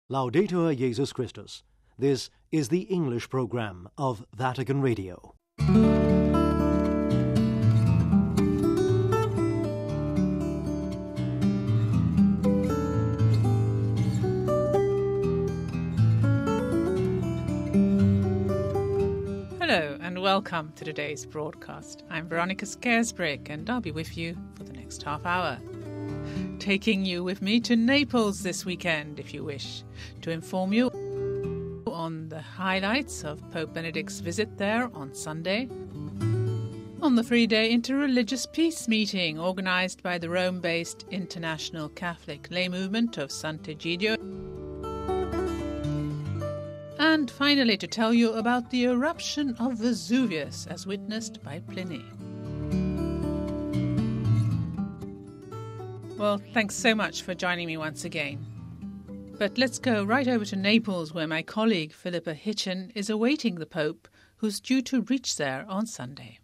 Laudetur Jesus Christus. This is the English program of Vatican Radio. Hello and welcome to today's broadcast. I'm Veronica Scaresbrick and I'll be with you for the next half hour. Taking you with me to Naples this weekend, if you wish, to inform you on the highlights of Pope Benedict's visit there on Sunday, on the 3-day interreligious peace meeting organised by the Rome-based International Catholic Lay Movement of Sant'Egidio, and finally to tell you about the eruption of Vesuvius as witnessed by Pliny. Well, thanks so much for joining me once again. But let's go right over to Naples, where my colleague Philippa Hitchen is awaiting the Pope, who's due to reach there on Sunday.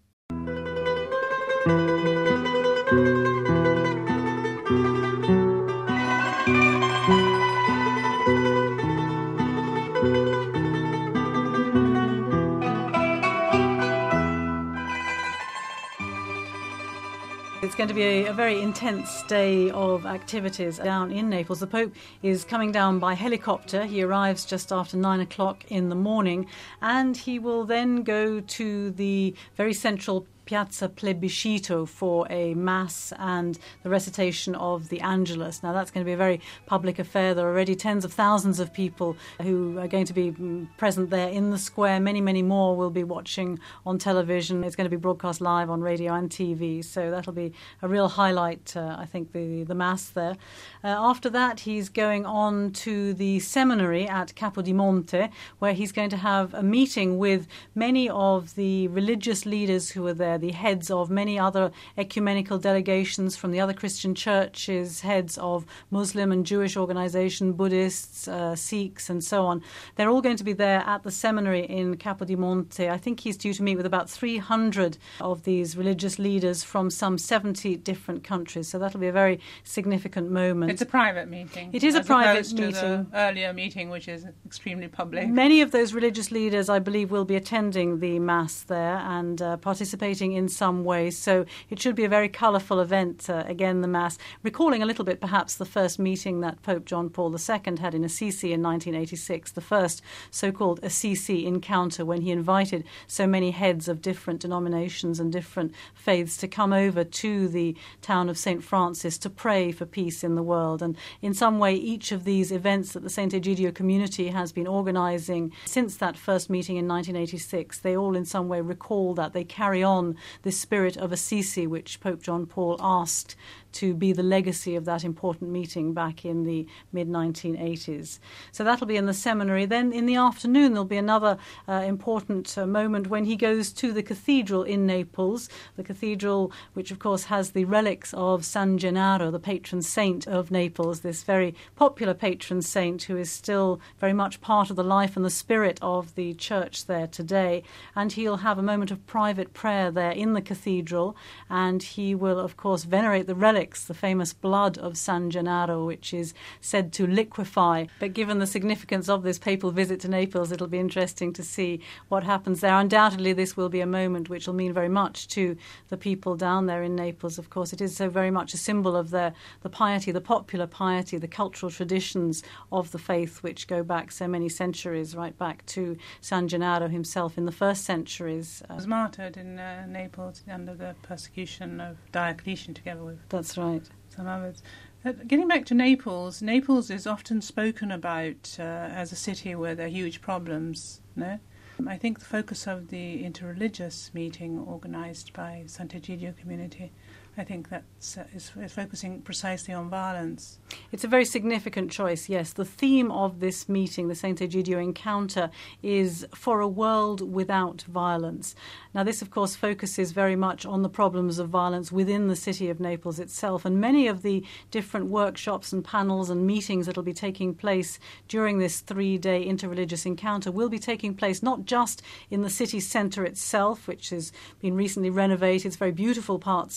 It's going to be a very intense day of activities down in Naples. The Pope is coming down by helicopter. He arrives just after 9 o'clock in the morning, and he will then go to the very central Piazza Plebiscito for a mass and the recitation of the Angelus. Now that's going to be a very public affair. There are already tens of thousands of people who are going to be present there in the square. Many, many more will be watching on television. It's going to be broadcast live on radio and TV. So that'll be a real highlight, I think, the mass there. After that, he's going on to the seminary at Capodimonte, where he's going to have a meeting with many of the religious leaders who are there, the heads of many other ecumenical delegations from the other Christian churches, heads of Muslim and Jewish organizations, Buddhists, Sikhs, and so on. They're all going to be there at the seminary in Capodimonte. I think he's due to meet with about 300 of these religious leaders from some 70 different countries. So that'll be a very significant moment. It's a private meeting. It is a private meeting. To the earlier meeting, which is extremely public. Many of those religious leaders, I believe, will be attending the Mass there and participating in some way. So it should be a very colourful event, again, the Mass, recalling a little bit perhaps the first meeting that Pope John Paul II had in Assisi in 1986, the first so-called Assisi encounter when he invited so many heads of different denominations and different faiths to come over to the town of St. Francis to pray for peace in the world. And in some way, each of these events that the Sant'Egidio community has been organising since that first meeting in 1986, they all in some way recall that. They carry on this spirit of Assisi, which Pope John Paul asked to be the legacy of that important meeting back in the mid-1980s. So that'll be in the seminary. Then in the afternoon there'll be another important moment when he goes to the cathedral in Naples, the cathedral which of course has the relics of San Gennaro, the patron saint of Naples, this very popular patron saint who is still very much part of the life and the spirit of the church there today. And he'll have a moment of private prayer there in the cathedral, and he will of course venerate the relics, the famous blood of San Gennaro, which is said to liquefy. But given the significance of this papal visit to Naples, it'll be interesting to see what happens there. Undoubtedly, this will be a moment which will mean very much to the people down there in Naples. Of course, it is so very much a symbol of the piety, the popular piety, the cultural traditions of the faith, which go back so many centuries, right back to San Gennaro himself in the first centuries. He was martyred in Naples under the persecution of Diocletian, together with That's right. some others. Getting back to Naples, Naples is often spoken about as a city where there are huge problems. No? I think the focus of the interreligious meeting organised by Sant'Egidio community, I think that is focusing precisely on violence. It's a very significant choice, yes. The theme of this meeting, the Sant'Egidio encounter, is for a world without violence. Now, this, of course, focuses very much on the problems of violence within the city of Naples itself, and many of the different workshops and panels and meetings that will be taking place during this 3-day interreligious encounter will be taking place not just in the city centre itself, which has been recently renovated. It's very beautiful parts of the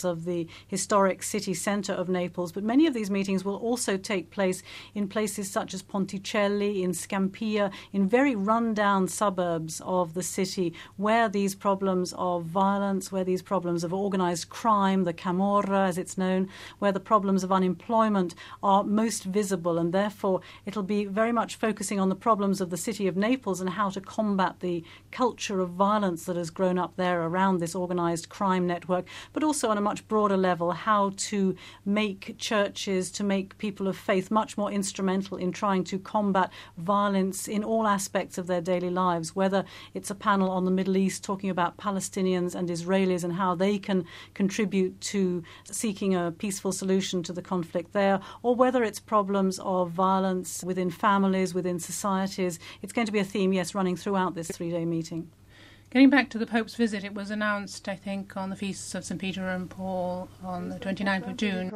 the historic city centre of Naples. But many of these meetings will also take place in places such as Ponticelli, in Scampia, in very run-down suburbs of the city, where these problems of violence, where these problems of organised crime, the Camorra as it's known, where the problems of unemployment are most visible, and therefore it'll be very much focusing on the problems of the city of Naples and how to combat the culture of violence that has grown up there around this organised crime network, but also on a much broader level, how to make churches, to make people of faith much more instrumental in trying to combat violence in all aspects of their daily lives, whether it's a panel on the Middle East talking about Palestinians and Israelis and how they can contribute to seeking a peaceful solution to the conflict there, or whether it's problems of violence within families, within societies. It's going to be a theme, yes, running throughout this 3-day meeting. Getting back to the Pope's visit, it was announced, I think, on the feasts of St. Peter and Paul on the 29th of June.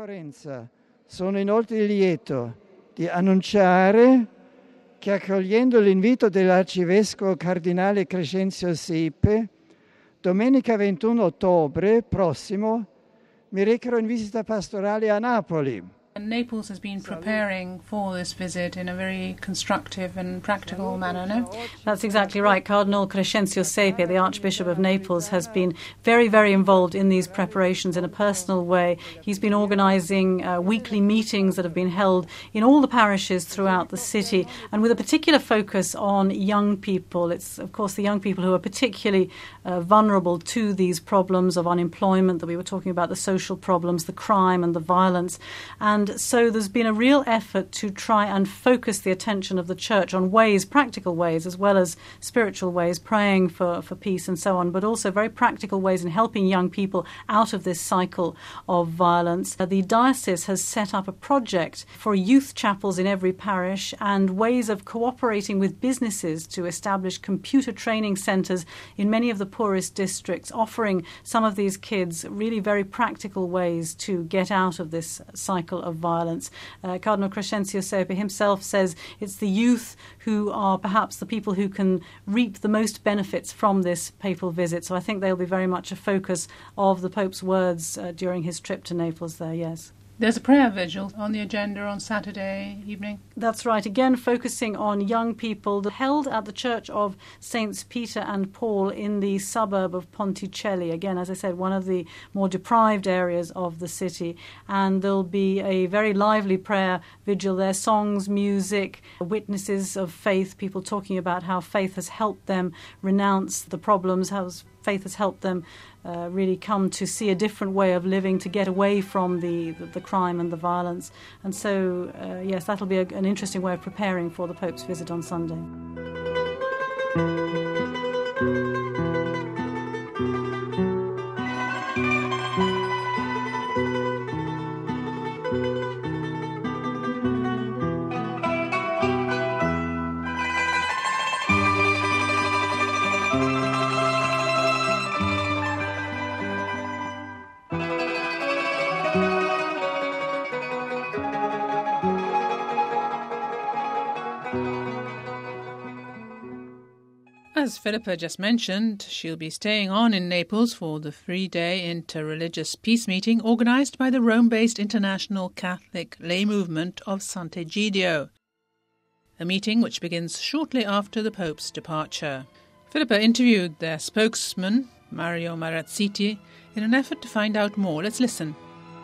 Sono inoltre lieto di annunciare che, accogliendo l'invito dell'Arcivescovo Cardinale Crescenzio Sepe, domenica 21 ottobre prossimo mi recherò in visita pastorale a Napoli. And Naples has been preparing for this visit in a very constructive and practical manner, no? That's exactly right. Cardinal Crescenzio Sepe, the Archbishop of Naples, has been very, very involved in these preparations in a personal way. He's been organising weekly meetings that have been held in all the parishes throughout the city, and with a particular focus on young people. It's, of course, the young people who are particularly vulnerable to these problems of unemployment that we were talking about, the social problems, the crime and the violence. And so there's been a real effort to try and focus the attention of the Church on ways, practical ways, as well as spiritual ways, praying for peace and so on, but also very practical ways in helping young people out of this cycle of violence. The diocese has set up a project for youth chapels in every parish and ways of cooperating with businesses to establish computer training centres in many of the poorest districts, offering some of these kids really very practical ways to get out of this cycle of violence. Cardinal Crescenzio Sepe himself says it's the youth who are perhaps the people who can reap the most benefits from this papal visit. So I think they'll be very much a focus of the Pope's words during his trip to Naples there, yes. There's a prayer vigil on the agenda on Saturday evening. That's right. Again, focusing on young people, held at the Church of Saints Peter and Paul in the suburb of Ponticelli. Again, as I said, one of the more deprived areas of the city. And there'll be a very lively prayer vigil there. Songs, music, witnesses of faith, people talking about how faith has helped them renounce the problems, how faith has helped them really come to see a different way of living, to get away from the crime and the violence. And so, yes, that'll be an interesting way of preparing for the Pope's visit on Sunday. As Philippa just mentioned, she'll be staying on in Naples for the 3-day inter-religious peace meeting organised by the Rome-based International Catholic Lay Movement of Sant'Egidio, a meeting which begins shortly after the Pope's departure. Philippa interviewed their spokesman, Mario Marazziti, in an effort to find out more. Let's listen.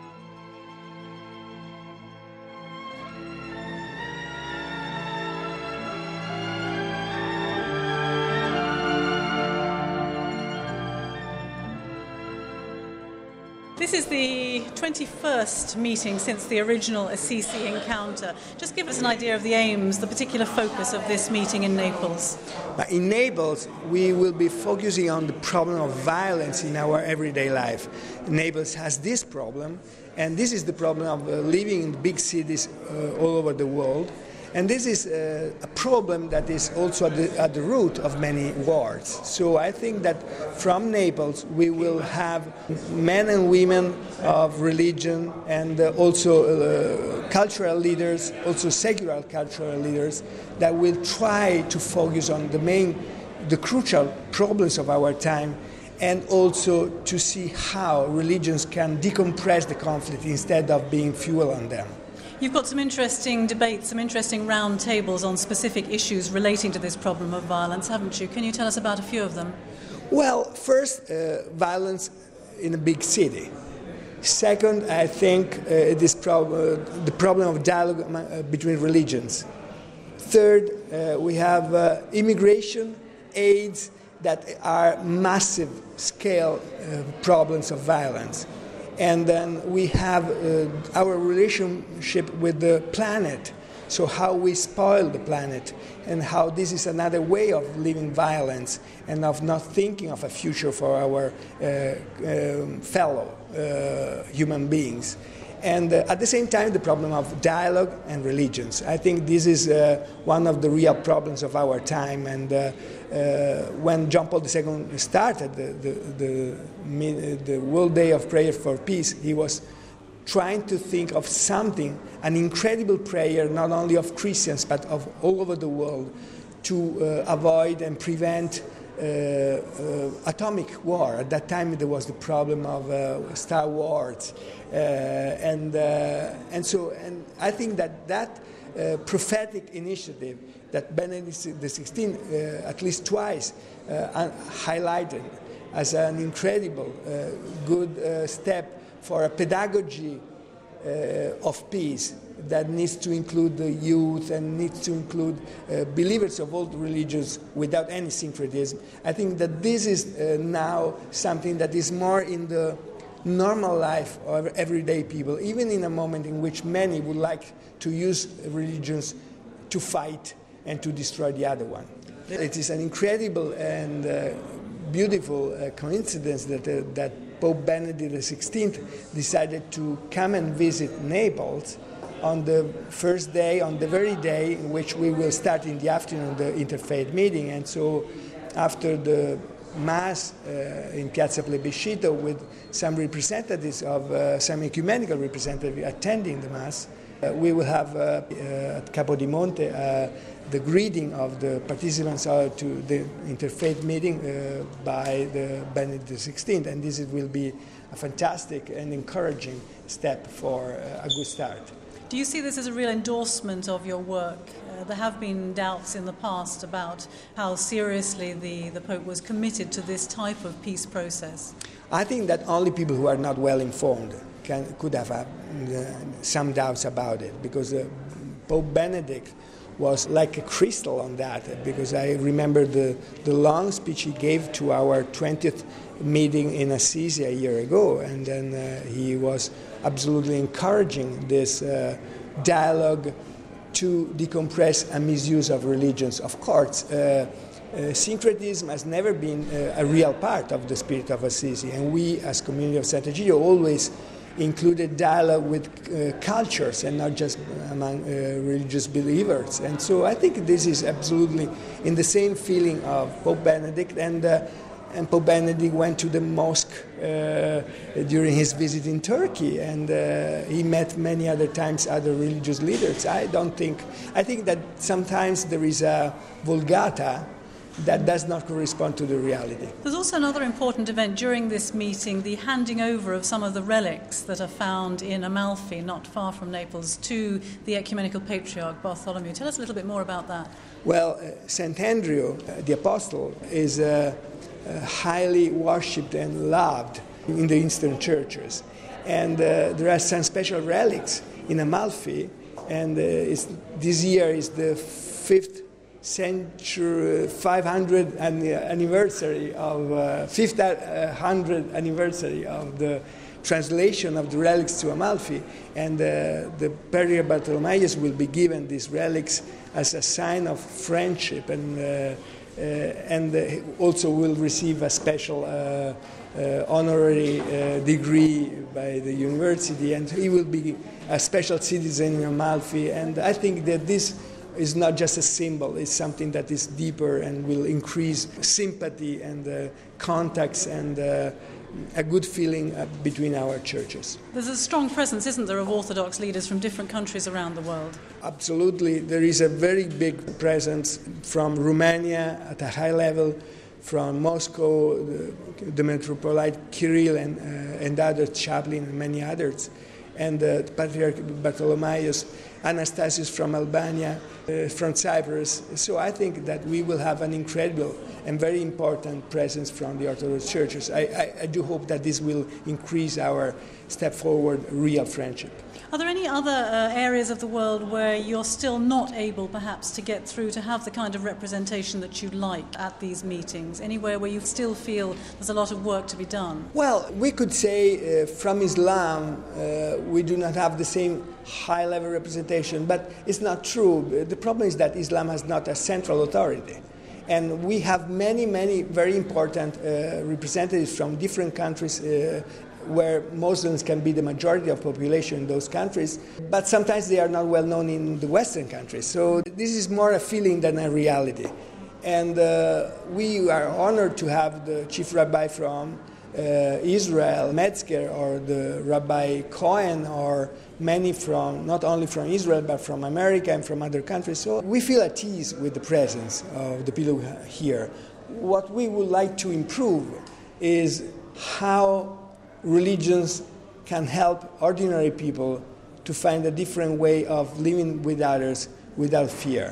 This is the 21st meeting since the original Assisi encounter. Just give us an idea of the aims, the particular focus of this meeting in Naples. In Naples, we will be focusing on the problem of violence in our everyday life. Naples has this problem, and this is the problem of living in big cities all over the world. And this is a problem that is also at the root of many wars. So I think that from Naples we will have men and women of religion and also cultural leaders, also secular cultural leaders, that will try to focus on the crucial problems of our time and also to see how religions can decompress the conflict instead of being fuel on them. You've got some interesting debates, some interesting round tables on specific issues relating to this problem of violence, haven't you? Can you tell us about a few of them? Well, first, violence in a big city. Second, I think the problem of dialogue between religions. Third, we have immigration, AIDS, that are massive scale problems of violence. And then we have our relationship with the planet, so how we spoil the planet and how this is another way of living violence and of not thinking of a future for our fellow human beings. And at the same time, the problem of dialogue and religions. I think this is one of the real problems of our time. And when John Paul II started the World Day of Prayer for Peace, he was trying to think of something, an incredible prayer, not only of Christians, but of all over the world, to avoid and prevent atomic war. At that time, there was the problem of Star Wars. And so I think that prophetic initiative that Benedict XVI at least twice highlighted as an incredible good step for a pedagogy of peace that needs to include the youth and needs to include believers of all religions without any syncretism. I think that this is now something that is more in the normal life of everyday people, even in a moment in which many would like to use religions to fight and to destroy the other one. It is an incredible and beautiful coincidence that Pope Benedict XVI decided to come and visit Naples on the first day, on the very day in which we will start in the afternoon the interfaith meeting. And so after the Mass in Piazza Plebiscito with some representatives of some ecumenical representatives attending the Mass, we will have at Capodimonte the greeting of the participants to the interfaith meeting by the Benedict XVI, and this will be a fantastic and encouraging step for a good start. Do you see this as a real endorsement of your work? There have been doubts in the past about how seriously the Pope was committed to this type of peace process. I think that only people who are not well informed could have some doubts about it, because Pope Benedict was like a crystal on that, because I remember the long speech he gave to our 20th meeting in Assisi a year ago, and then he was absolutely encouraging this dialogue to decompress a misuse of religions. Of course, syncretism has never been a real part of the spirit of Assisi, and we as Community of Sant'Egidio always included dialogue with cultures and not just among religious believers. And so I think this is absolutely in the same feeling of Pope Benedict, and Pope Benedict went to the mosque during his visit in Turkey, and he met many other times other religious leaders. I think that sometimes there is a vulgata that does not correspond to the reality. There's also another important event during this meeting, the handing over of some of the relics that are found in Amalfi, not far from Naples, to the Ecumenical Patriarch Bartholomew. Tell us a little bit more about that. Well, St. Andrew, the Apostle, is highly worshipped and loved in the Eastern churches. And there are some special relics in Amalfi, and this year is the 500th anniversary of the translation of the relics to Amalfi, and the Patriarch Bartholomeus will be given these relics as a sign of friendship, and also will receive a special honorary degree by the university, and he will be a special citizen in Amalfi. And I think that this is not just a symbol, it's something that is deeper and will increase sympathy and contacts and a good feeling between our churches. There's a strong presence, isn't there, of Orthodox leaders from different countries around the world? Absolutely. There is a very big presence from Romania at a high level, from Moscow, the Metropolite Kirill and other chaplain and many others, and Patriarch Bartholomeus, Anastasius from Albania, from Cyprus. So I think that we will have an incredible and very important presence from the Orthodox churches. I do hope that this will increase our step forward real friendship. Are there any other areas of the world where you're still not able perhaps to get through to have the kind of representation that you'd like at these meetings? Anywhere where you still feel there's a lot of work to be done? Well, we could say from Islam we do not have the same high-level representation, but it's not true. The problem is that Islam has not a central authority. And we have many, many very important representatives from different countries where Muslims can be the majority of population in those countries, but sometimes they are not well known in the Western countries. So this is more a feeling than a reality. And we are honored to have the chief rabbi from Israel, Metzger, or the Rabbi Cohen, or many from, not only from Israel, but from America and from other countries. So we feel at ease with the presence of the people here. What we would like to improve is how religions can help ordinary people to find a different way of living with others without fear.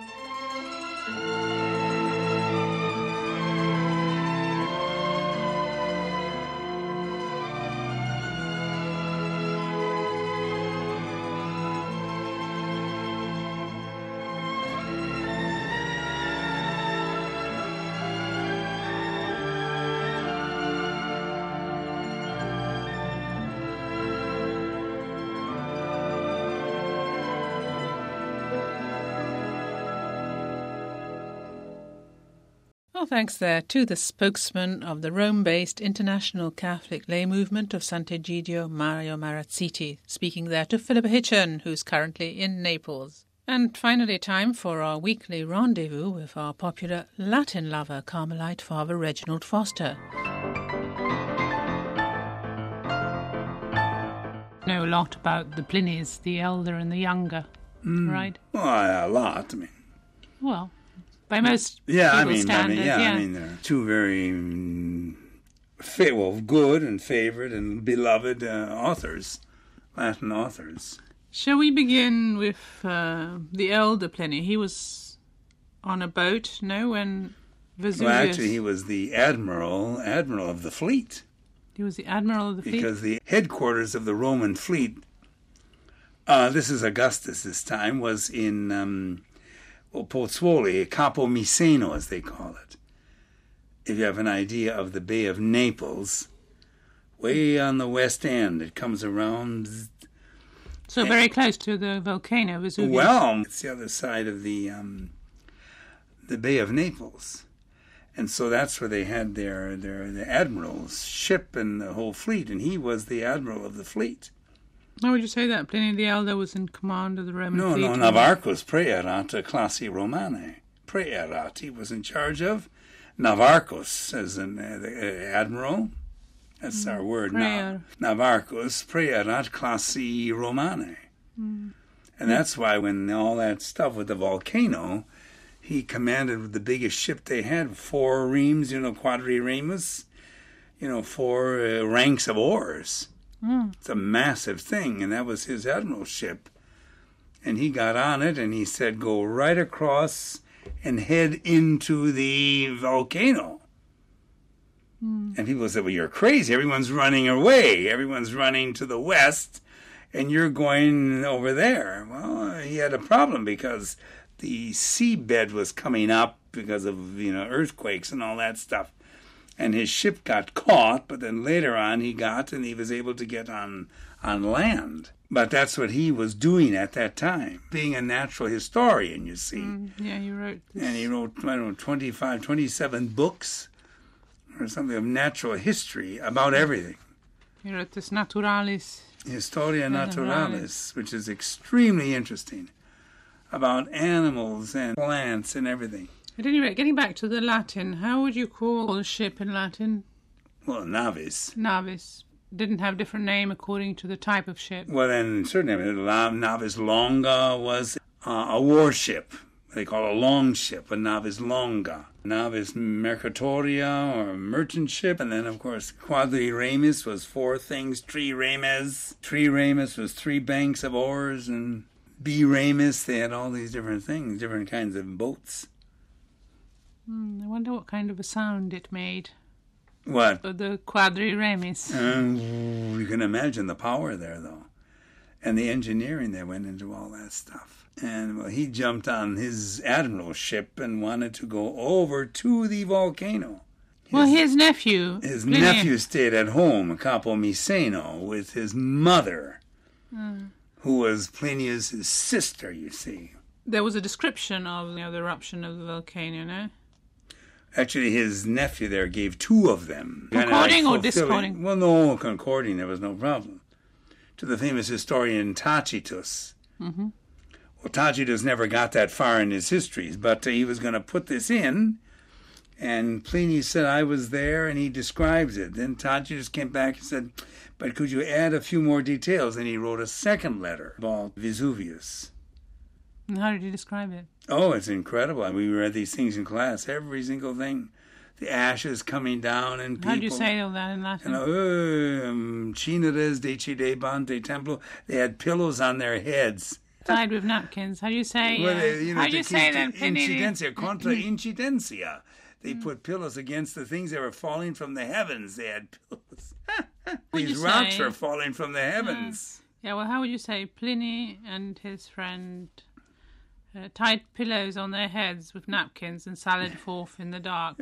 Well, thanks there to the spokesman of the Rome-based International Catholic Lay Movement of Sant'Egidio, Mario Marazziti, speaking there to Philippa Hitchen, who's currently in Naples. And finally, time for our weekly rendezvous with our popular Latin lover, Carmelite Father Reginald Foster. Know a lot about the Plinies, the elder and the younger, right? Well, a lot. I mean, well, by most standards, they're two very good and favored and beloved authors, Latin authors. Shall we begin with the elder Pliny? He was on a boat, when Vesuvius... Well, actually, he was the admiral of the fleet. He was the admiral of the fleet? Because the headquarters of the Roman fleet, this is Augustus this time, was in... Pozzuoli, Capo Miseno, as they call it. If you have an idea of the Bay of Naples, way on the west end, it comes around. So very close to the volcano Vesuvius. Well, it's the other side of the Bay of Naples, and so that's where they had the admiral's ship and the whole fleet, and he was the admiral of the fleet. How would you say that? Pliny the Elder was in command of the Roman fleet? No, Navarchus praerat classi Romanae. Praerat, he was in charge of. Navarchus as an admiral. That's our word now. Navarchus praerat classi Romanae. And that's why when all that stuff with the volcano, he commanded the biggest ship they had, 4 reams, quadriremus, 4 ranks of oars. It's a massive thing, and that was his admiralship. And he got on it, and he said, go right across and head into the volcano. And people said, well, you're crazy. Everyone's running away. Everyone's running to the west, and you're going over there. Well, he had a problem because the seabed was coming up because of, earthquakes and all that stuff. And his ship got caught, but then later on he was able to get on land. But that's what he was doing at that time, being a natural historian, you see. He wrote this. And he wrote, 27 books or something of natural history about everything. He wrote this Naturalis. Historia Naturalis, which is extremely interesting, about animals and plants and everything. At any rate, getting back to the Latin, how would you call a ship in Latin? Well, navis. Navis. Didn't have a different name according to the type of ship. Well, then certainly, navis longa was a warship. they call a long ship. A navis longa. Navis mercatoria, or merchant ship. And then, of course, quadriremes was 4 things. Triremes. Triremes was 3 banks of oars. And biremes, they had all these different things, different kinds of boats. I wonder what kind of a sound it made. What? The quadriremes. You can imagine the power there, though. And the engineering that went into all that stuff. And well, he jumped on his admiral's ship and wanted to go over to the volcano. His nephew. His nephew stayed at home, Capo Miseno, with his mother, who was Plinius' sister, you see. There was a description of the eruption of the volcano, no? Actually, his nephew there gave 2 of them. Concording or discording? Well, no, concording. There was no problem. To the famous historian Tacitus. Mm-hmm. Well, Tacitus never got that far in his histories, but he was going to put this in, and Pliny said, I was there, and he describes it. Then Tacitus came back and said, but could you add a few more details? And he wrote a second letter about Vesuvius. And how did he describe it? Oh, it's incredible. We read these things in class, every single thing. The ashes coming down and people... How do you say all that in Latin? Cineres decidebant de templo. They had pillows on their heads. Tied with napkins. How do you say... Well, how do you say that? Incidencia, contra incidencia. They put pillows against the things that were falling from the heavens. They had pillows. These rocks were falling from the heavens. Well, how would you say Pliny and his friend... tied pillows on their heads with napkins and sallied forth in the dark.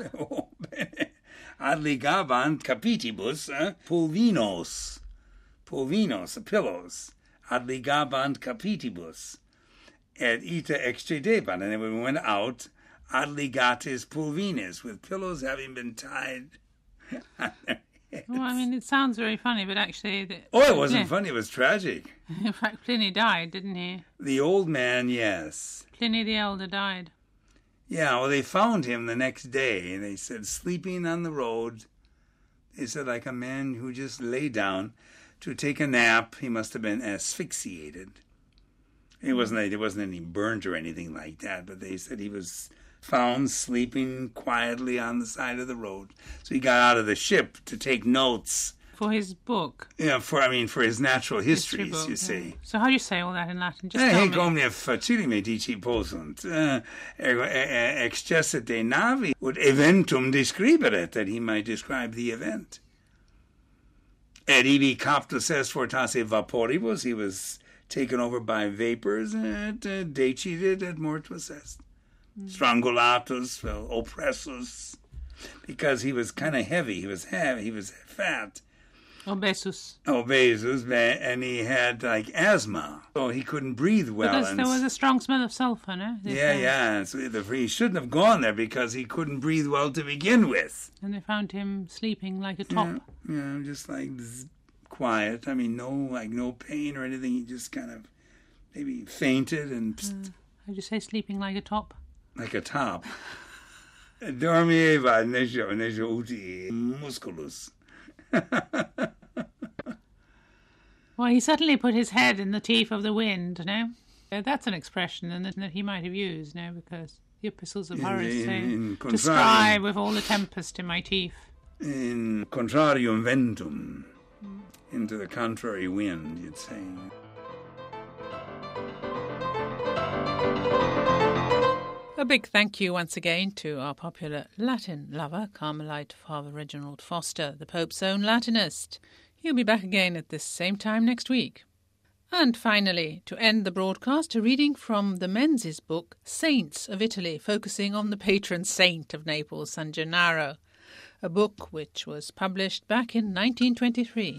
Adligabant capitibus pulvinos. Pulvinos, pillows. Adligabant capitibus. Et ita extredebant. And then when we went out, adligatis pulvinis, with pillows having been tied on their heads. Well, I mean, it sounds very funny, but actually... it wasn't funny, it was tragic. In fact, Pliny died, didn't he? The old man, yes. Pliny the Elder died. Yeah, well, they found him the next day, and they said, sleeping on the road. They said, like a man who just lay down to take a nap. He must have been asphyxiated. It wasn't any burnt or anything like that, but they said he was found sleeping quietly on the side of the road. So he got out of the ship to take notes. For his book? Yeah, for his natural histories, book, you see. So how do you say all that in Latin? Just tell me. Omnia facili me dici possunt, excessit de navi, ut eventum describeret, that he might describe the event. Et ibi captus est fortasse vaporibus, he was taken over by vapors, et decidit et mortuus est. Strangulatus, oppressus, because he was kind of heavy, he was fat. Obesus, and he had asthma, so he couldn't breathe well. Because there was a strong smell of sulfur, no? So he shouldn't have gone there because he couldn't breathe well to begin with. And they found him sleeping like a top. Yeah, just like quiet. I mean, no pain or anything. He just kind of maybe fainted and. How'd you say sleeping like a top? Like a top. Dormieva nejo uti musculus. Well, he certainly put his head in the teeth of the wind, no? That's an expression that he might have used, no? Because the epistles of Horace say, to strive with all the tempest in my teeth. In contrarium ventum, into the contrary wind, you'd say. A big thank you once again to our popular Latin lover, Carmelite Father Reginald Foster, the Pope's own Latinist. He'll be back again at this same time next week. And finally, to end the broadcast, a reading from the Menzies book, Saints of Italy, focusing on the patron saint of Naples, San Gennaro, a book which was published back in 1923.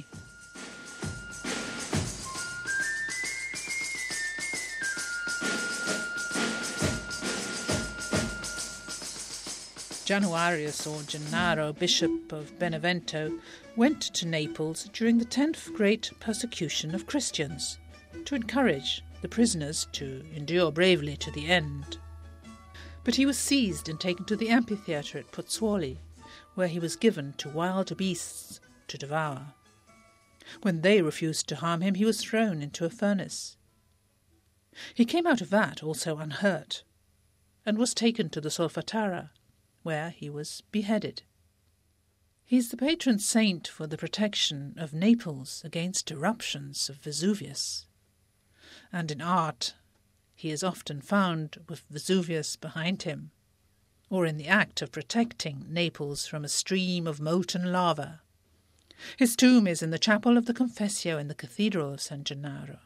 Januarius, or Gennaro, Bishop of Benevento, went to Naples during the 10th great persecution of Christians to encourage the prisoners to endure bravely to the end. But he was seized and taken to the amphitheatre at Pozzuoli, where he was given to wild beasts to devour. When they refused to harm him, he was thrown into a furnace. He came out of that also unhurt. and was taken to the Solfatara, where he was beheaded. He is the patron saint for the protection of Naples against eruptions of Vesuvius. And in art, he is often found with Vesuvius behind him, or in the act of protecting Naples from a stream of molten lava. His tomb is in the chapel of the Confessio in the Cathedral of San Gennaro.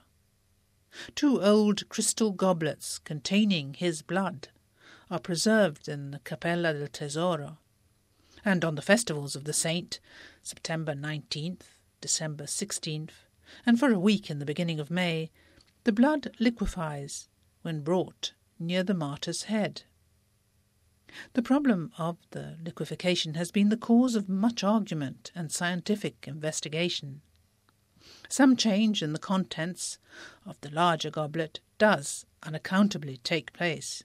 2 old crystal goblets containing his blood are preserved in the Cappella del Tesoro, and on the festivals of the saint, September 19th, December 16th, and for a week in the beginning of May, the blood liquefies when brought near the martyr's head. The problem of the liquefaction has been the cause of much argument and scientific investigation. Some change in the contents of the larger goblet does unaccountably take place.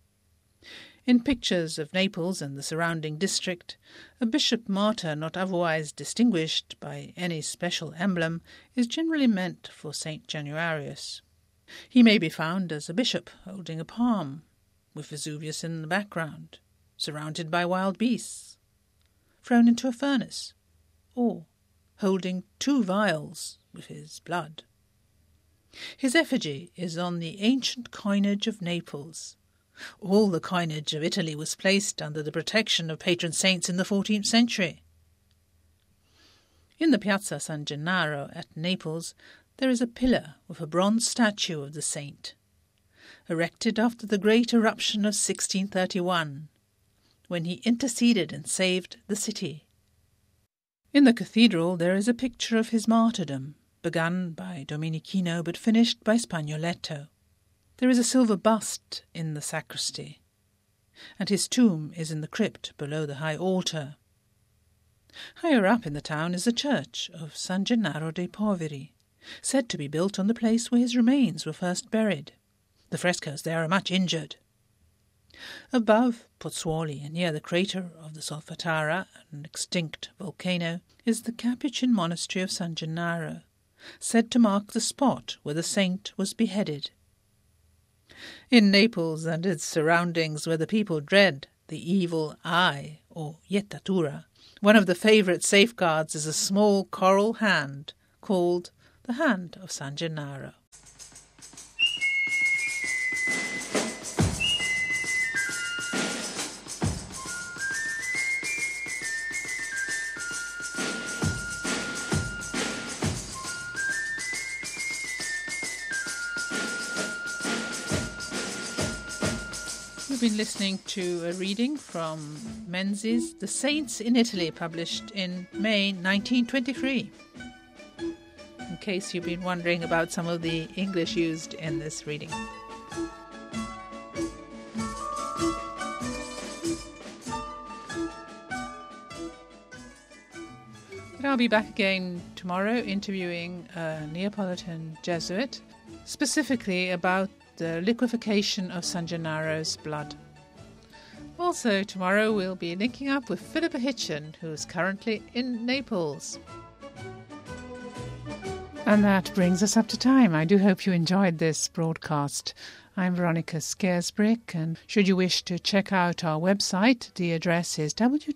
In pictures of Naples and the surrounding district, a bishop martyr not otherwise distinguished by any special emblem is generally meant for St. Januarius. He may be found as a bishop holding a palm, with Vesuvius in the background, surrounded by wild beasts, thrown into a furnace, or holding 2 vials with his blood. His effigy is on the ancient coinage of Naples. All the coinage of Italy was placed under the protection of patron saints in the 14th century. In the Piazza San Gennaro at Naples there is a pillar with a bronze statue of the saint, erected after the great eruption of 1631, when he interceded and saved the city. In the cathedral there is a picture of his martyrdom, begun by Domenichino but finished by Spagnoletto. There is a silver bust in the sacristy, and his tomb is in the crypt below the high altar. Higher up in the town is a church of San Gennaro dei Poveri, said to be built on the place where his remains were first buried. The frescoes there are much injured. Above Pozzuoli and near the crater of the Solfatara, an extinct volcano, is the Capuchin monastery of San Gennaro, said to mark the spot where the saint was beheaded. In Naples and its surroundings, where the people dread the evil eye, or jettatura, one of the favourite safeguards is a small coral hand called the Hand of San Gennaro. We've been listening to a reading from Menzies' The Saints in Italy, published in May 1923. In case you've been wondering about some of the English used in this reading. But I'll be back again tomorrow interviewing a Neapolitan Jesuit, specifically about the liquefaction of San Gennaro's blood. Also tomorrow we'll be linking up with Philippa Hitchen, who's currently in Naples. And that brings us up to time. I do hope you enjoyed this broadcast. I'm Veronica Scaresbrick, and should you wish to check out our website, the address is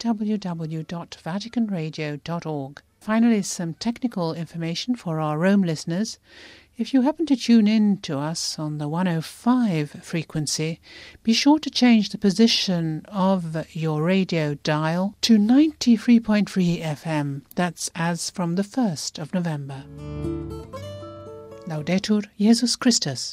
www.vaticanradio.org. Finally, some technical information for our Rome listeners. If you happen to tune in to us on the 105 frequency, be sure to change the position of your radio dial to 93.3 FM. That's as from the 1st of November. Laudetur Jesus Christus.